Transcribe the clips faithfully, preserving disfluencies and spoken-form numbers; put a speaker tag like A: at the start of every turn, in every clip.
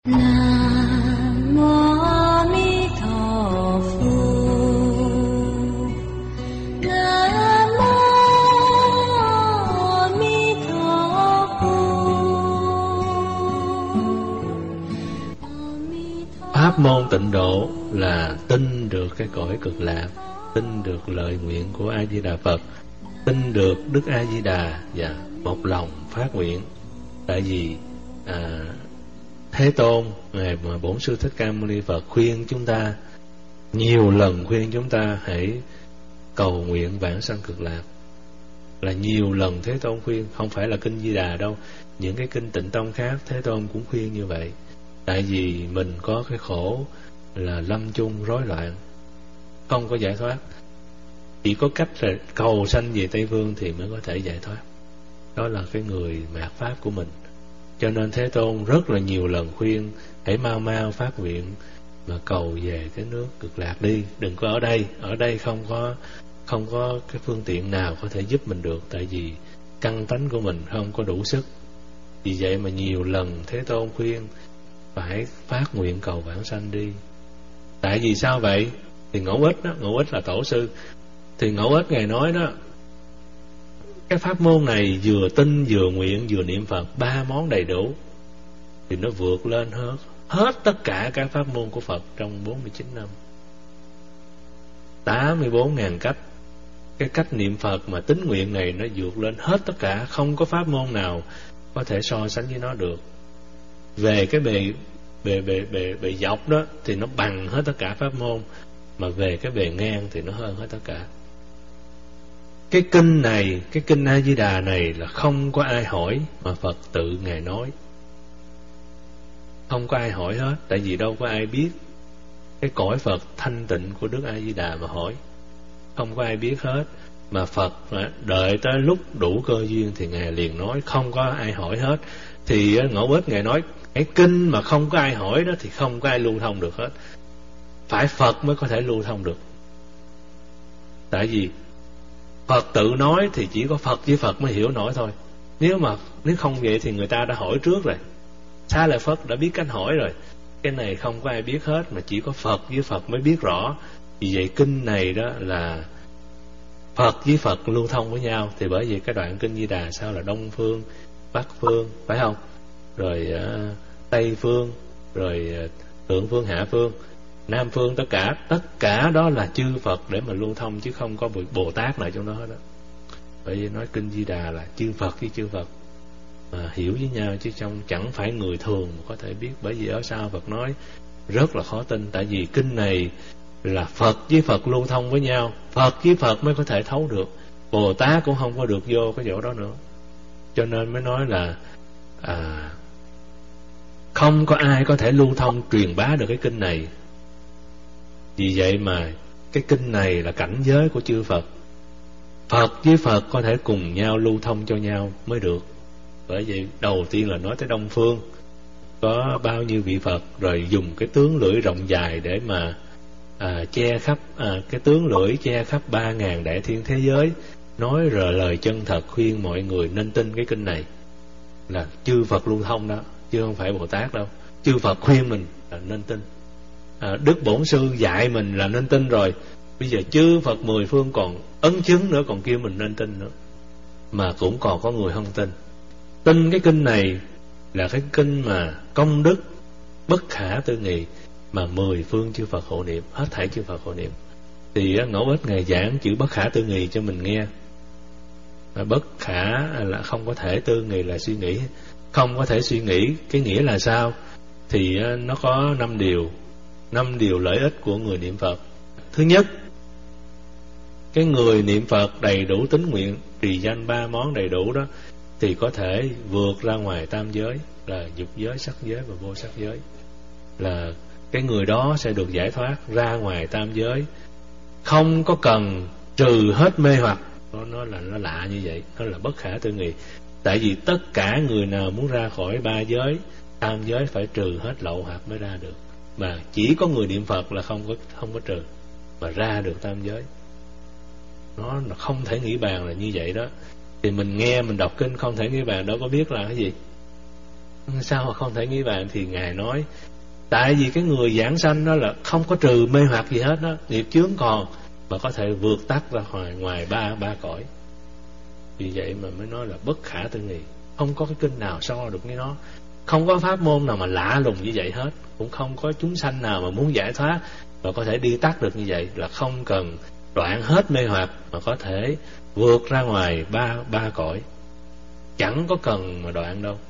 A: Nam mô A Di Đà Phật. Nam mô A Di Đà Phật.
B: Pháp môn tịnh độ là tin được cái cõi cực lạc, tin được lời nguyện của A Di Đà Phật, tin được Đức A Di Đà và một lòng phát nguyện. Tại vì à, Thế Tôn, Ngài mà Bổn Sư Thích Ca Mâu Ni Phật khuyên chúng ta, nhiều lần khuyên chúng ta hãy cầu nguyện vãng sanh cực lạc. Là nhiều lần Thế Tôn khuyên, không phải là kinh Di Đà đâu. Những cái kinh Tịnh Tông khác Thế Tôn cũng khuyên như vậy. Tại vì mình có cái khổ là lâm chung rối loạn, không có giải thoát. Chỉ có cách là cầu sanh về Tây Phương thì mới có thể giải thoát. Đó là cái người mạt Pháp của mình. Cho nên Thế Tôn rất là nhiều lần khuyên hãy mau mau phát nguyện mà cầu về cái nước cực lạc đi, đừng có ở đây. Ở đây không có không có cái phương tiện nào có thể giúp mình được, tại vì căn tánh của mình không có đủ sức. Vì vậy mà nhiều lần Thế Tôn khuyên phải phát nguyện cầu vãng sanh đi. Tại vì sao vậy? Thì Ngẫu Ích đó, Ngẫu Ích là tổ sư. Thì Ngẫu Ích Ngài nói đó, cái pháp môn này vừa tin vừa nguyện vừa niệm Phật, ba món đầy đủ thì nó vượt lên hết hết tất cả các pháp môn của Phật trong bốn mươi chín năm, tám mươi bốn ngàn cách. Cái cách niệm Phật mà tín nguyện này nó vượt lên hết tất cả, không có pháp môn nào có thể so sánh với nó được. Về cái bề bề bề bề bề dọc đó thì nó bằng hết tất cả pháp môn, mà về cái bề ngang thì nó hơn hết tất cả. Cái kinh này, cái kinh A Di Đà này là không có ai hỏi mà Phật tự Ngài nói. Không có ai hỏi hết, tại vì đâu có ai biết cái cõi Phật thanh tịnh của Đức A Di Đà mà hỏi. Không có ai biết hết, mà Phật đợi tới lúc đủ cơ duyên thì Ngài liền nói, không có ai hỏi hết. Thì Ngẫu Ích Ngài nói, cái kinh mà không có ai hỏi đó thì không có ai lưu thông được hết. Phải Phật mới có thể lưu thông được. Tại vì Phật tự nói thì chỉ có Phật với Phật mới hiểu nổi thôi. Nếu mà nếu không vậy thì người ta đã hỏi trước rồi. Xá Lợi Phất đã biết cách hỏi rồi. Cái này không có ai biết hết, mà chỉ có Phật với Phật mới biết rõ. Vì vậy kinh này đó là Phật với Phật lưu thông với nhau. Thì bởi vì cái đoạn kinh Di Đà sao là Đông Phương, Bắc Phương, phải không? Rồi uh, Tây Phương, rồi uh, Thượng Phương, Hạ Phương, Nam Phương, tất cả tất cả đó là chư Phật để mà lưu thông, chứ không có Bồ Tát nào trong đó hết đó. Bởi vì nói kinh Di Đà là chư Phật với chư Phật mà hiểu với nhau, chứ trong chẳng phải người thường mà có thể biết. Bởi vì ở sau Phật nói rất là khó tin, tại vì kinh này là Phật với Phật lưu thông với nhau, Phật với Phật mới có thể thấu được, Bồ Tát cũng không có được vô cái chỗ đó nữa. Cho nên mới nói là à, không có ai có thể lưu thông truyền bá được cái kinh này. Vì vậy mà cái kinh này là cảnh giới của chư Phật. Phật với Phật có thể cùng nhau lưu thông cho nhau mới được. Bởi vậy đầu tiên là nói tới Đông Phương có bao nhiêu vị Phật, rồi dùng cái tướng lưỡi rộng dài để mà à, che khắp à, cái tướng lưỡi che khắp ba ngàn đại thiên thế giới, nói rồi lời chân thật khuyên mọi người nên tin cái kinh này. Là chư Phật lưu thông đó, chứ không phải Bồ Tát đâu. Chư Phật khuyên mình là nên tin. À, Đức Bổn Sư dạy mình là nên tin rồi. Bây giờ chư Phật mười phương còn ấn chứng nữa, còn kêu mình nên tin nữa, mà cũng còn có người không tin. Tin cái kinh này là cái kinh mà công đức bất khả tư nghị, mà mười phương chư Phật hộ niệm, hết thảy chư Phật hộ niệm. Thì Ngẫu Ích Ngài giảng chữ bất khả tư nghị cho mình nghe. Bất khả là không có thể, tư nghị là suy nghĩ. Không có thể suy nghĩ, cái nghĩa là sao? Thì nó có năm điều. Năm điều lợi ích của người niệm Phật. Thứ nhất, cái người niệm Phật đầy đủ tín nguyện, trì danh ba món đầy đủ đó, thì có thể vượt ra ngoài tam giới, là dục giới, sắc giới và vô sắc giới. Là cái người đó sẽ được giải thoát ra ngoài tam giới, không có cần trừ hết mê hoặc. Nó, nó là nó lạ như vậy, nó là bất khả tư nghị. Tại vì tất cả người nào muốn ra khỏi ba giới, tam giới phải trừ hết lậu hoặc mới ra được. Mà chỉ có người niệm Phật là không có không có trừ mà ra được tam giới. Nó là không thể nghĩ bàn là như vậy đó. Thì mình nghe, mình đọc kinh không thể nghĩ bàn đâu có biết là cái gì. Sao mà không thể nghĩ bàn? Thì Ngài nói tại vì cái người giảng sanh đó là không có trừ mê hoặc gì hết đó, nghiệp chướng còn mà có thể vượt tắt ra ngoài ngoài ba ba cõi. Vì vậy mà mới nói là bất khả tư nghị. Không có cái kinh nào so được với nó, không có pháp môn nào mà lạ lùng như vậy hết, cũng không có chúng sanh nào mà muốn giải thoát và có thể đi tắt được như vậy, là không cần đoạn hết mê hoặc mà có thể vượt ra ngoài ba ba cõi, chẳng có cần mà đoạn đâu,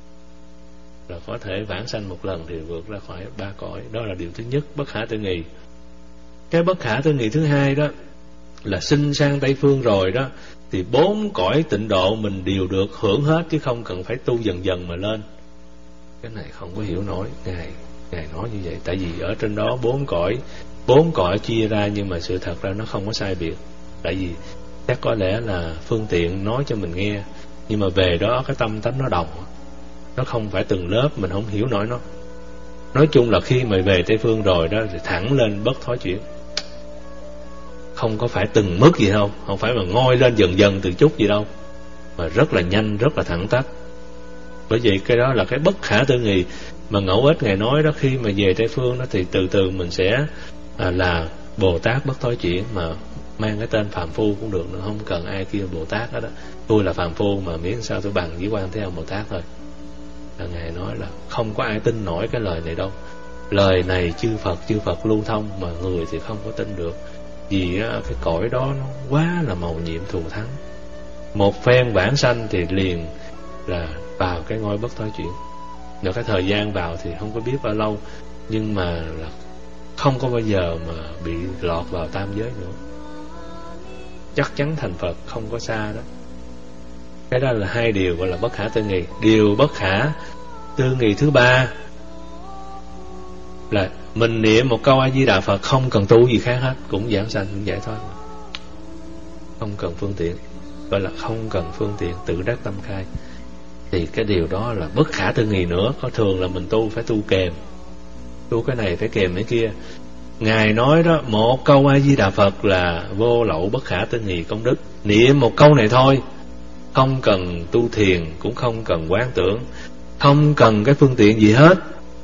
B: là có thể vãng sanh một lần thì vượt ra khỏi ba cõi. Đó là điều thứ nhất, bất khả tư nghị. Cái bất khả tư nghị thứ hai đó là sinh sang Tây Phương rồi đó thì bốn cõi tịnh độ mình đều được hưởng hết, chứ không cần phải tu dần dần mà lên. Cái này không có hiểu nổi. Ngài Ngài nói như vậy tại vì ở trên đó bốn cõi bốn cõi chia ra, nhưng mà sự thật ra nó không có sai biệt. Tại vì chắc có lẽ là phương tiện nói cho mình nghe, nhưng mà về đó cái tâm tánh nó đồng, nó không phải từng lớp, mình không hiểu nổi nó. Nói chung là khi mà về Tây Phương rồi đó thì thẳng lên bất thối chuyển, không có phải từng mức gì đâu, không phải mà ngoi lên dần dần từ chút gì đâu, mà rất là nhanh, rất là thẳng tắp. Bởi vậy cái đó là cái bất khả tư nghị mà Ngẫu Ích Ngài nói đó. Khi mà về Tây Phương đó thì từ từ mình sẽ à, là Bồ Tát bất thối chuyển, mà mang cái tên phàm phu cũng được nữa, không cần ai kêu Bồ Tát đó, đó. Tôi là phàm phu mà miễn sao tôi bằng với Quan Thế Âm Bồ Tát thôi. Là Ngài nói là không có ai tin nổi cái lời này đâu. Lời này chư Phật chư Phật lưu thông, mà người thì không có tin được. Vì á, cái cõi đó nó quá là màu nhiệm thù thắng. Một phen vãng sanh thì liền là vào cái ngôi bất thối chuyển. Rồi cái thời gian vào thì không có biết bao lâu, nhưng mà là không có bao giờ mà bị lọt vào tam giới nữa, chắc chắn thành Phật, không có xa đó. Cái đó là hai điều gọi là bất khả tư nghị. Điều bất khả tư nghị thứ ba là mình niệm một câu A Di Đà Phật không cần tu gì khác hết, cũng giảng sanh, cũng giải thoát, không cần phương tiện, gọi là không cần phương tiện, tự đắc tâm khai. Thì cái điều đó là bất khả tư nghị nữa. Có thường là mình tu phải tu kèm, tu cái này phải kèm cái kia. Ngài nói đó, một câu A Di Đà Phật là vô lậu bất khả tư nghị công đức. Niệm một câu này thôi, không cần tu thiền, cũng không cần quán tưởng, không cần cái phương tiện gì hết,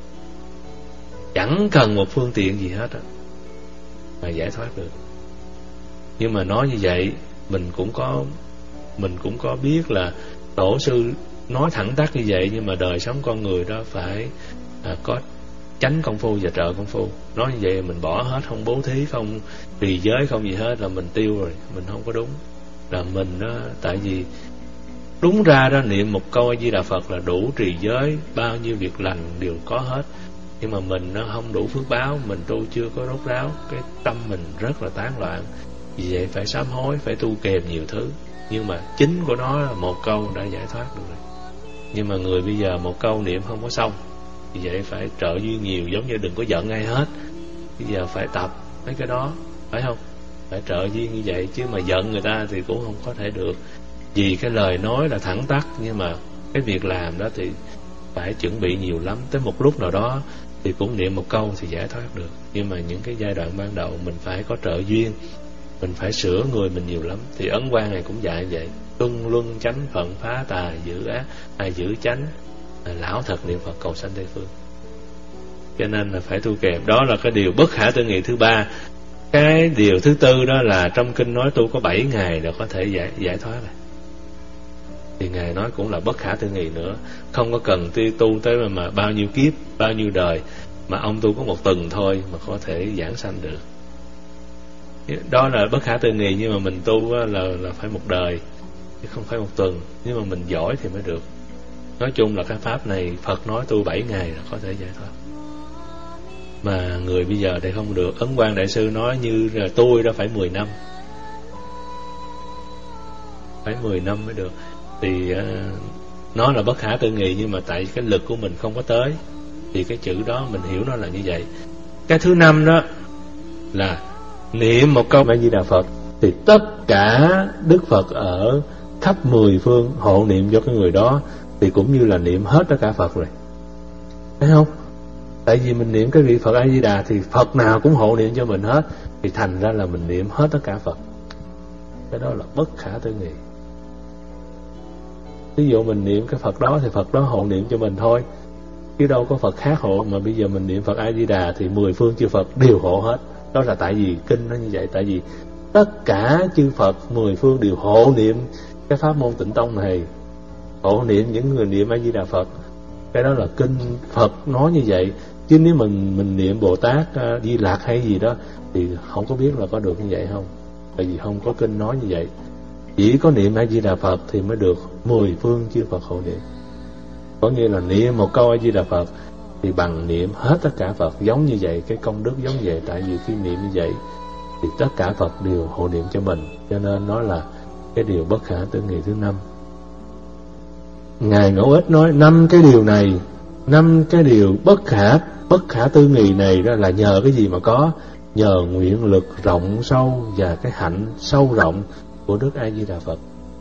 B: chẳng cần một phương tiện gì hết mà giải thoát được. Nhưng mà nói như vậy, mình cũng có mình cũng có biết là tổ sư nói thẳng tắc như vậy, nhưng mà đời sống con người đó phải à, có chánh công phu và trợ công phu. Nói như vậy mình bỏ hết, không bố thí, không trì giới, không gì hết là mình tiêu rồi, mình không có đúng. Là mình đó, tại vì đúng ra đó, niệm một câu A Di Đà Phật là đủ trì giới, bao nhiêu việc lành đều có hết. Nhưng mà mình nó không đủ phước báo, mình tu chưa có rốt ráo, cái tâm mình rất là tán loạn. Vì vậy phải sám hối, phải tu kèm nhiều thứ. Nhưng mà chính của nó là một câu đã giải thoát được rồi. Nhưng mà người bây giờ một câu niệm không có xong, vì vậy phải trợ duyên nhiều. Giống như đừng có giận ai hết, bây giờ phải tập mấy cái đó, phải không? Phải trợ duyên như vậy, chứ mà giận người ta thì cũng không có thể được. Vì cái lời nói là thẳng tắc, nhưng mà cái việc làm đó thì phải chuẩn bị nhiều lắm. Tới một lúc nào đó thì cũng niệm một câu thì giải thoát được. Nhưng mà những cái giai đoạn ban đầu mình phải có trợ duyên, mình phải sửa người mình nhiều lắm. Thì Ấn Quang này cũng dạy vậy: tuân luân chánh phận, phá tà giữ ác, ai giữ chánh, lão thật niệm Phật cầu sanh Tây Phương. Cho nên là phải tu kèm. Đó là cái điều bất khả tư nghị thứ ba. Cái điều thứ tư đó là trong kinh nói tu có bảy ngày là có thể giải, giải thoát rồi. Thì Ngài nói cũng là bất khả tư nghị nữa. Không có cần tu tới mà, mà bao nhiêu kiếp, bao nhiêu đời, mà ông tu có một tuần thôi mà có thể giảng sanh được. Đó là bất khả tư nghị. Nhưng mà mình tu là, là phải một đời, chứ không phải một tuần. Nhưng mà mình giỏi thì mới được. Nói chung là cái pháp này Phật nói tu bảy ngày là có thể giải thoát. Mà người bây giờ thì không được. Ấn Quang Đại Sư nói như là tôi đó phải mười năm, phải mười năm mới được. Thì uh, nó là bất khả tư nghị, nhưng mà tại cái lực của mình không có tới, thì cái chữ đó mình hiểu nó là như vậy. Cái thứ năm đó là niệm một câu A Di Đà Phật thì tất cả Đức Phật ở khắp mười phương hộ niệm cho cái người đó, thì cũng như là niệm hết tất cả Phật rồi, thấy không? Tại vì mình niệm cái vị Phật A Di Đà thì Phật nào cũng hộ niệm cho mình hết, thì thành ra là mình niệm hết tất cả Phật. Cái đó là bất khả tư nghị. Ví dụ mình niệm cái Phật đó thì Phật đó hộ niệm cho mình thôi, chứ đâu có Phật khác hộ. Mà bây giờ mình niệm Phật A Di Đà thì mười phương chư Phật đều hộ hết. Đó là tại vì kinh nó như vậy. Tại vì tất cả chư Phật mười phương đều hộ niệm cái pháp môn Tịnh Tông này, hộ niệm những người niệm A Di Đà Phật. Cái đó là kinh Phật nói như vậy. Chứ nếu mình mình niệm Bồ Tát Di Lạc hay gì đó thì không có biết là có được như vậy không. Tại vì không có kinh nói như vậy. Chỉ có niệm A Di Đà Phật thì mới được mười phương chư Phật hộ niệm. Có nghĩa là niệm một câu A Di Đà Phật thì bằng niệm hết tất cả Phật, giống như vậy. Cái công đức giống vậy. Tại vì khi niệm như vậy thì tất cả Phật đều hộ niệm cho mình. Cho nên nó là cái điều bất khả tư nghị thứ năm. Ngài Ngẫu Ích nói năm cái điều này, năm cái điều bất khả bất khả tư nghị này đó là nhờ cái gì mà có? Nhờ nguyện lực rộng sâu và cái hạnh sâu rộng của Đức A Di Đà Phật.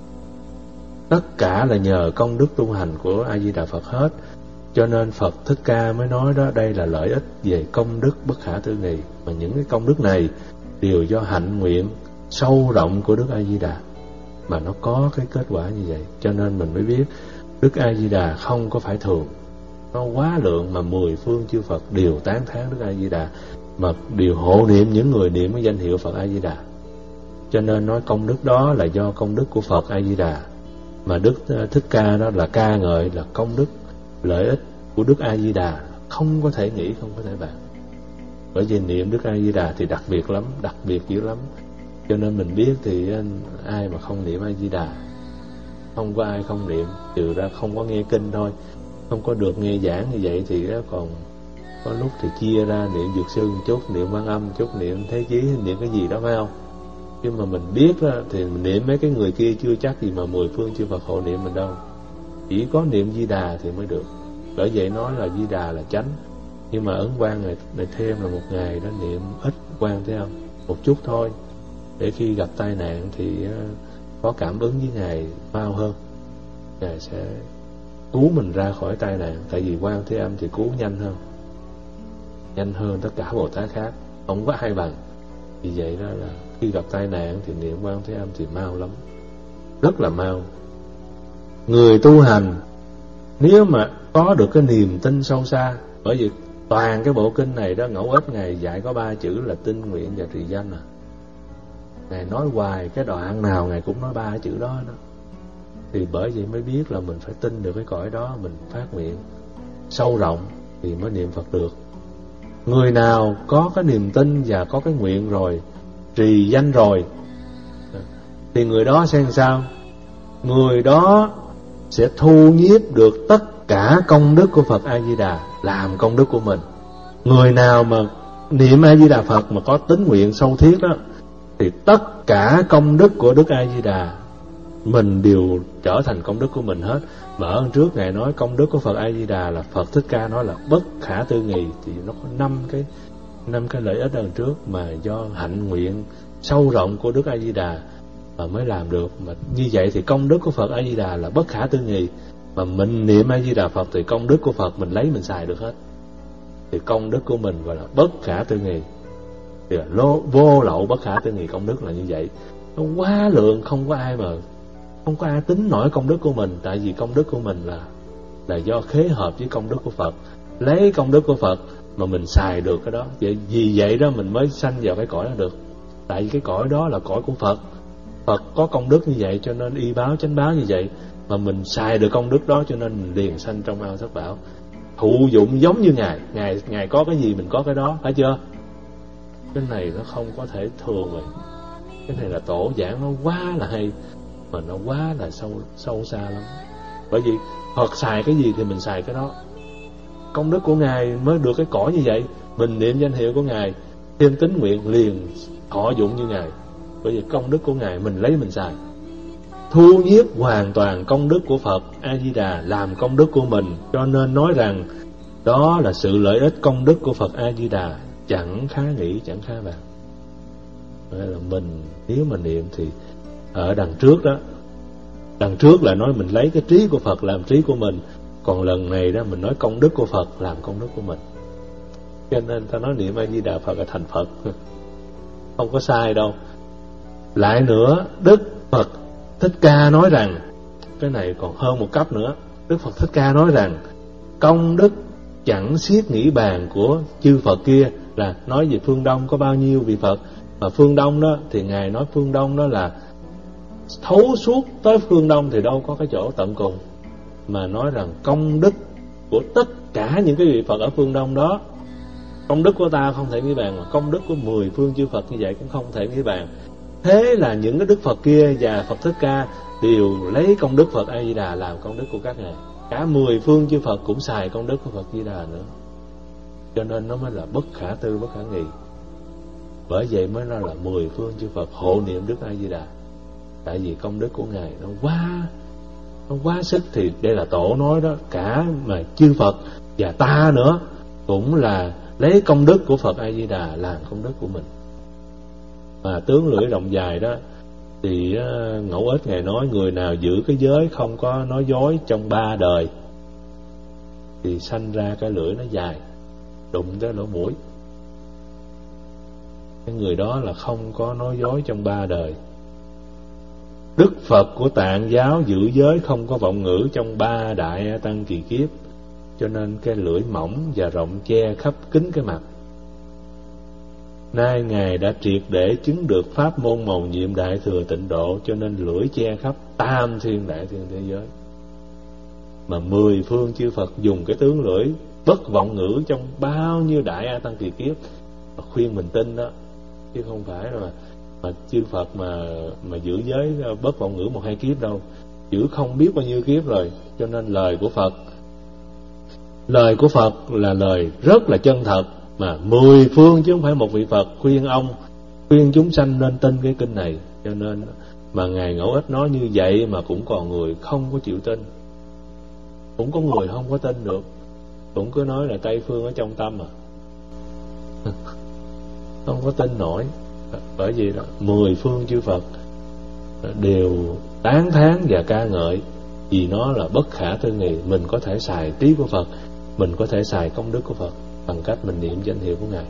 B: Tất cả là nhờ công đức tu hành của A Di Đà Phật hết. Cho nên Phật Thích Ca mới nói đó, đây là lợi ích về công đức bất khả tư nghị. Mà những cái công đức này đều do hạnh nguyện sâu rộng của Đức A Di Đà mà nó có cái kết quả như vậy. Cho nên mình mới biết Đức A Di Đà không có phải thường, nó quá lượng mà mười phương chư Phật đều tán thán Đức A Di Đà, mà đều hộ niệm những người niệm cái danh hiệu Phật A Di Đà. Cho nên nói công đức đó là do công đức của Phật A Di Đà, mà Đức Thích Ca đó là ca ngợi là công đức lợi ích của Đức A Di Đà, không có thể nghĩ, không có thể bàn. Bởi vì niệm Đức A Di Đà thì đặc biệt lắm, đặc biệt dữ lắm. Cho nên mình biết thì ai mà không niệm A Di Đà, không có ai không niệm, trừ ra không có nghe kinh thôi, không có được nghe giảng như vậy thì còn có lúc thì chia ra niệm Dược Sư một chút, niệm Quan Âm chút, niệm Thế Chí, niệm cái gì đó phải không? Nhưng mà mình biết đó, thì mình niệm mấy cái người kia chưa chắc gì mà mười phương chư Phật hộ niệm mình đâu. Chỉ có niệm Di Đà thì mới được. Bởi vậy nói là Di Đà là chánh. Nhưng mà Ấn Quang này, này thêm là một ngày đó niệm ít Quan, thấy không? Một chút thôi, để khi gặp tai nạn thì có cảm ứng với Ngài mau hơn, Ngài sẽ cứu mình ra khỏi tai nạn. Tại vì Quan Thế Âm thì cứu nhanh hơn, nhanh hơn tất cả Bồ Tát khác, không có ai bằng. Vì vậy đó là khi gặp tai nạn thì niệm Quan Thế Âm thì mau lắm, rất là mau. Người tu hành nếu mà có được cái niềm tin sâu xa, bởi vì toàn cái bộ kinh này đó, Ngẫu Ích Ngài dạy có ba chữ là tin, nguyện và trì danh à. Ngài nói hoài, cái đoạn nào Ngài cũng nói ba chữ đó đó. Thì bởi vậy mới biết là mình phải tin được cái cõi đó, mình phát nguyện sâu rộng thì mới niệm Phật được. Người nào có cái niềm tin và có cái nguyện rồi, trì danh rồi, thì người đó sẽ làm sao? Người đó sẽ thu nhiếp được tất cả công đức của Phật A Di Đà làm công đức của mình. Người nào mà niệm A Di Đà Phật mà có tín nguyện sâu thiết đó, thì tất cả công đức của Đức A Di Đà mình đều trở thành công đức của mình hết. Mà ở trước Ngài nói công đức của Phật A Di Đà là Phật Thích Ca nói là bất khả tư nghị, thì nó có năm cái năm cái lợi ích ở trước mà do hạnh nguyện sâu rộng của Đức A Di Đà mà mới làm được. Mà như vậy thì công đức của Phật A Di Đà là bất khả tư nghị, mà mình niệm A Di Đà Phật thì công đức của Phật mình lấy mình xài được hết. Thì công đức của mình gọi là bất khả tư nghị, thì là lô, vô lậu bất khả tư nghị công đức là như vậy. Nó quá lượng, không có ai mà không có ai tính nổi công đức của mình. Tại vì công đức của mình là là do khế hợp với công đức của Phật, lấy công đức của Phật mà mình xài được cái đó. Vậy, vì vậy đó mình mới sanh vào cái cõi đó được. Tại vì cái cõi đó là cõi của Phật, Phật có công đức như vậy cho nên y báo chánh báo như vậy, mà mình xài được công đức đó cho nên mình liền sanh trong ao thất bảo, thụ dụng giống như Ngài. Ngài Ngài có cái gì mình có cái đó, phải chưa? Cái này nó không có thể thường rồi. Cái này là tổ giảng nó quá là hay, mà nó quá là sâu sâu xa lắm. Bởi vì Phật xài cái gì thì mình xài cái đó. Công đức của Ngài mới được cái cõi như vậy. Mình niệm danh hiệu của Ngài, thêm tín nguyện liền thọ dụng như Ngài. Bởi vì công đức của Ngài mình lấy mình xài, thu nhiếp hoàn toàn công đức của Phật A Di Đà làm công đức của mình. Cho nên nói rằng đó là sự lợi ích công đức của Phật A Di Đà, chẳng khá nghĩ chẳng khá bàn. Vậy là mình nếu mà niệm thì ở đằng trước đó, đằng trước là nói mình lấy cái trí của Phật làm trí của mình, còn lần này đó mình nói công đức của Phật làm công đức của mình. Cho nên ta nói niệm A Di Đà Phật là thành Phật, không có sai đâu. Lại nữa, Đức Phật Thích Ca nói rằng cái này còn hơn một cấp nữa. Đức Phật Thích Ca nói rằng công đức chẳng xiết nghĩ bàn của chư Phật kia, là nói về phương Đông có bao nhiêu vị Phật. Mà phương Đông đó thì Ngài nói phương Đông đó là thấu suốt tới phương Đông thì đâu có cái chỗ tận cùng. Mà nói rằng công đức của tất cả những cái vị Phật ở phương Đông đó, công đức của ta không thể nghĩ bàn, mà công đức của mười phương chư Phật như vậy cũng không thể nghĩ bàn. Thế là những cái đức Phật kia và Phật Thích Ca đều lấy công đức Phật A Di Đà làm công đức của các ngài. Cả mười phương chư Phật cũng xài công đức của Phật Di Đà nữa. Cho nên nó mới là bất khả tư, bất khả nghị. Bởi vậy mới nói là mười phương chư Phật hộ niệm Đức A Di Đà. Tại vì công đức của ngài nó quá nó quá sức. Thì đây là tổ nói đó, cả mà chư Phật và ta nữa cũng là lấy công đức của Phật A Di Đà làm công đức của mình. Mà tướng lưỡi rộng dài đó thì Ngẫu Ích ngài nói người nào giữ cái giới không có nói dối trong ba đời thì sanh ra cái lưỡi nó dài, đụng tới lỗ mũi. Cái người đó là không có nói dối trong ba đời. Đức Phật của Tạng giáo giữ giới không có vọng ngữ trong ba đại tăng kỳ kiếp, cho nên cái lưỡi mỏng và rộng che khắp kín cái mặt. Nay ngài đã triệt để chứng được pháp môn mầu nhiệm đại thừa tịnh độ, cho nên lưỡi che khắp tam thiên đại thiên thế giới. Mà mười phương chư Phật dùng cái tướng lưỡi bất vọng ngữ trong bao nhiêu đại a tăng kỳ kiếp mà khuyên mình tin đó, chứ không phải là mà chư Phật mà mà giữ giới bất vọng ngữ một hai kiếp đâu, giữ không biết bao nhiêu kiếp rồi. Cho nên lời của Phật lời của Phật là lời rất là chân thật, mà mười phương chứ không phải một vị Phật khuyên ông khuyên chúng sanh nên tin cái kinh này. Cho nên mà ngài Ngẫu Ích nói như vậy mà cũng còn người không có chịu tin, cũng có người không có tin được, cũng cứ nói là Tây phương ở trong tâm à không có tin nổi. Bởi vì đó mười phương chư Phật đều tán thán và ca ngợi, vì nó là bất khả tư nghị. Mình có thể xài trí của Phật, mình có thể xài công đức của Phật bằng cách mình niệm danh hiệu của ngài.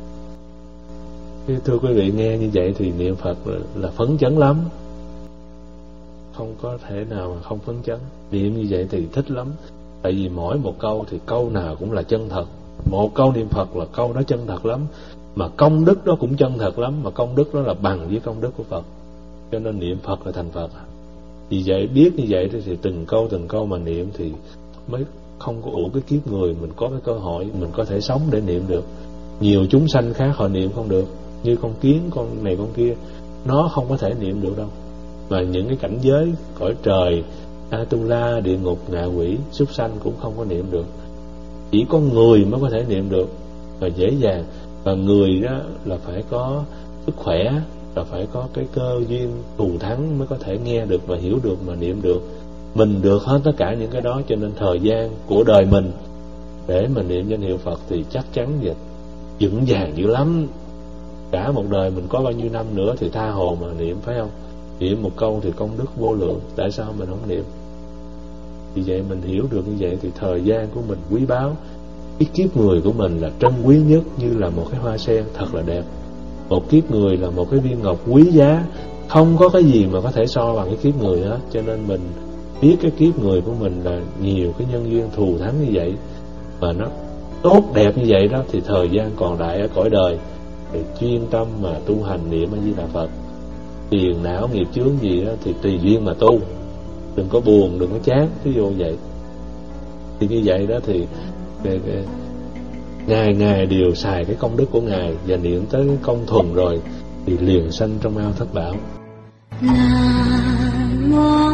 B: Thưa quý vị, nghe như vậy thì niệm Phật là, là phấn chấn lắm, không có thể nào mà không phấn chấn. Niệm như vậy thì thích lắm, tại vì mỗi một câu thì câu nào cũng là chân thật. Một câu niệm Phật là câu đó chân thật lắm, mà công đức đó cũng chân thật lắm, mà công đức đó là bằng với công đức của Phật. Cho nên niệm Phật là thành Phật. Vì vậy biết như vậy thì từng câu từng câu mà niệm thì mới không có uổng cái kiếp người. Mình có cái cơ hội mình có thể sống để niệm được. Nhiều chúng sanh khác họ niệm không được, như con kiến, con này con kia, nó không có thể niệm được đâu. Mà những cái cảnh giới cõi trời, Atula, địa ngục, ngạ quỷ, súc sanh cũng không có niệm được. Chỉ có người mới có thể niệm được và dễ dàng. Và người đó là phải có sức khỏe, là phải có cái cơ duyên thù thắng mới có thể nghe được và hiểu được mà niệm được. Mình được hết tất cả những cái đó, cho nên thời gian của đời mình để mà niệm danh hiệu Phật thì chắc chắn và vững vàng dữ lắm. Cả một đời mình có bao nhiêu năm nữa thì tha hồ mà niệm, phải không? Niệm một câu thì công đức vô lượng, tại sao mình không niệm? Vì vậy mình hiểu được như vậy thì thời gian của mình quý báu. Cái kiếp người của mình là trân quý nhất, như là một cái hoa sen thật là đẹp. Một kiếp người là một cái viên ngọc quý giá, không có cái gì mà có thể so bằng cái kiếp người hết. Cho nên mình biết cái kiếp người của mình là nhiều cái nhân duyên thù thắng như vậy, mà nó tốt đẹp như vậy đó, thì thời gian còn lại ở cõi đời thì chuyên tâm mà tu hành niệm A Di Đà Phật. Phiền não nghiệp chướng gì đó thì tùy duyên mà tu, đừng có buồn, đừng có chán, ví dụ vậy. Thì như vậy đó thì cái, cái, ngày ngày đều xài cái công đức của ngài và niệm tới cái công thuần rồi thì liền sanh trong ao thất bảo.
A: Nam mô